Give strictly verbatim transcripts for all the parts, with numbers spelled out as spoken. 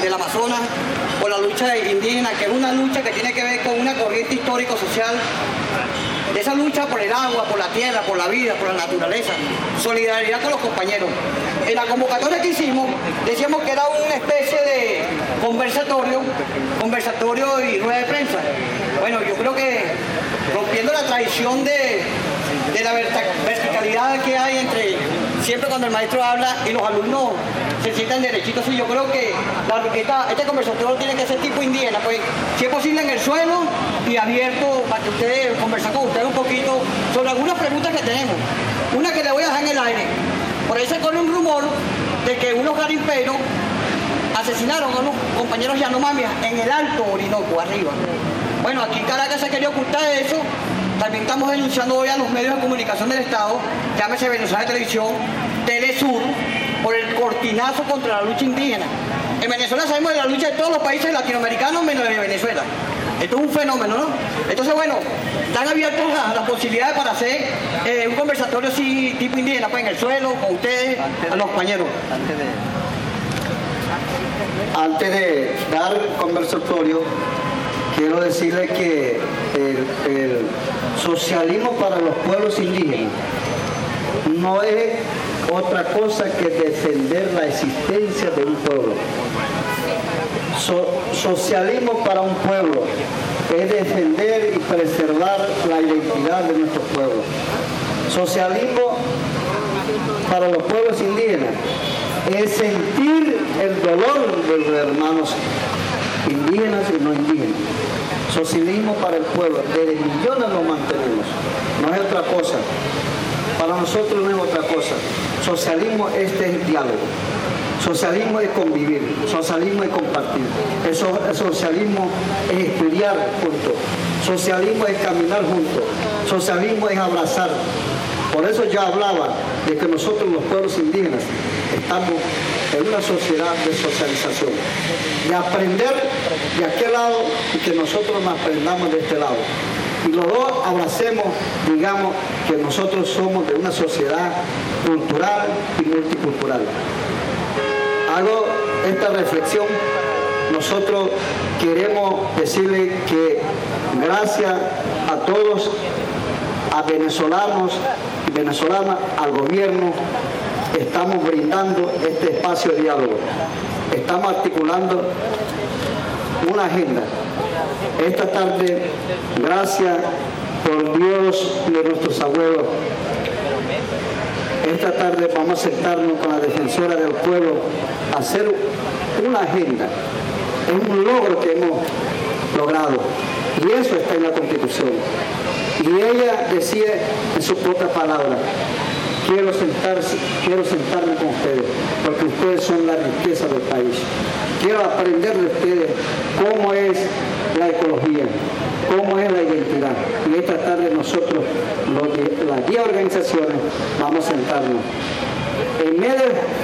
del Amazonas, por la lucha indígena, que es una lucha que tiene que ver con una corriente histórico-social, de esa lucha por el agua, por la tierra, por la vida, por la naturaleza, solidaridad con los compañeros. En la convocatoria que hicimos, decíamos que era una especie de conversatorio, conversatorio y rueda de prensa. Bueno, yo creo que rompiendo la tradición de, de la verticalidad que hay entre, siempre cuando el maestro habla y los alumnos se sientan derechitos, y yo creo que la, esta, este conversatorio tiene que ser tipo indígena, pues si es posible en el suelo y abierto para que ustedes conversen con ustedes un poquito sobre algunas preguntas que tenemos. Una que le voy a dejar en el aire. Por ahí se corre un rumor de que unos garimperos asesinaron a unos compañeros yanomamias en el Alto Orinoco, arriba. Bueno, aquí en Caracas se quería ocultar eso. También estamos denunciando hoy a los medios de comunicación del Estado, llámese Venezuela Televisión, Telesur, por el cortinazo contra la lucha indígena. En Venezuela sabemos de la lucha de todos los países latinoamericanos menos de Venezuela. Esto es un fenómeno, ¿no? Entonces, bueno, están abiertos las, las posibilidades para hacer eh, un conversatorio así tipo indígena, pues en el suelo, con ustedes, a los compañeros. Antes de dar el conversatorio, quiero decirles que el, el socialismo para los pueblos indígenas no es otra cosa que defender la existencia de un pueblo. So, socialismo para un pueblo es defender y preservar la identidad de nuestro pueblo. Socialismo para los pueblos indígenas es sentir el dolor de los hermanos indígenas y no indígenas. Socialismo para el pueblo, desde millones lo mantenemos, no es otra cosa. Para nosotros no es otra cosa. Socialismo este es el diálogo. Socialismo es convivir, socialismo es compartir, el, so, el socialismo es estudiar juntos, socialismo es caminar juntos, socialismo es abrazar. Por eso yo hablaba de que nosotros los pueblos indígenas estamos en una sociedad de socialización, de aprender de aquel lado y que nosotros nos aprendamos de este lado. Y los dos abracemos, digamos, que nosotros somos de una sociedad cultural y multicultural. Hago esta reflexión. Nosotros queremos decirle que gracias a todos, a venezolanos y venezolanas, al gobierno, estamos brindando este espacio de diálogo. Estamos articulando una agenda. Esta tarde, gracias por Dios de nuestros abuelos, esta tarde vamos a sentarnos con la defensora del pueblo a hacer una agenda. Es un logro que hemos logrado y eso está en la Constitución. Y ella decía en sus propias palabras: quiero sentarse, quiero sentarme con ustedes, porque ustedes son la riqueza del país. Quiero aprender de ustedes cómo es la ecología, cómo es la identidad. Y esta tarde nosotros, los de, las diez organizaciones, vamos a sentarnos. En mes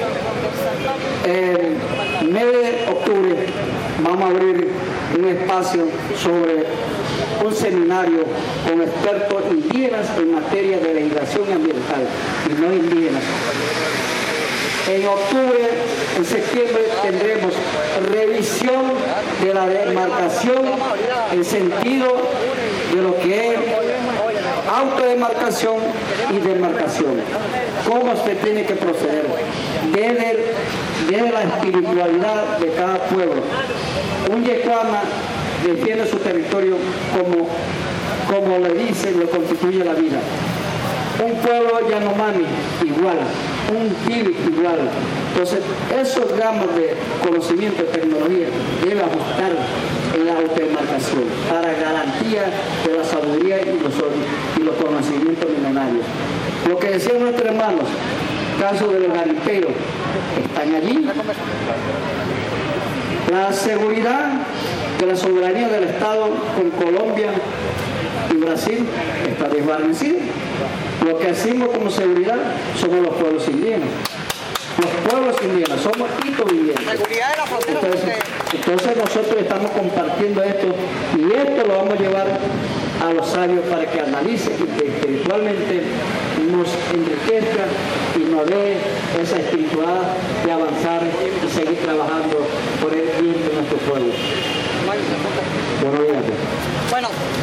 de, en mes de octubre vamos a abrir un espacio sobre un seminario con expertos indígenas en materia de legislación ambiental y no indígenas. En octubre, en septiembre, tendremos revisión de la demarcación en sentido de lo que es autodemarcación y demarcación. Cómo se tiene que proceder desde, desde la espiritualidad de cada pueblo. Un yecuana defiende su territorio como, como le dice, lo constituye la vida. Un pueblo yanomami igual, un tibi igual. Entonces, esos gramos de conocimiento y tecnología deben ajustar en la autodemarcación para garantía de la sabiduría y los, y los conocimientos milenarios. Lo que decían nuestros hermanos, caso de los garimperos, están allí. La seguridad de la soberanía del Estado con Colombia y Brasil está desvanecida. Lo que hacemos como seguridad somos los pueblos indígenas. Los pueblos indígenas somos hito vivientes. Entonces, entonces nosotros estamos compartiendo esto y esto lo vamos a llevar a los sabios para que analicen y que espiritualmente nos enriquezca y nos dé esa espiritualidad de avanzar y seguir trabajando por el bien pueblo. Buenos días. Bueno,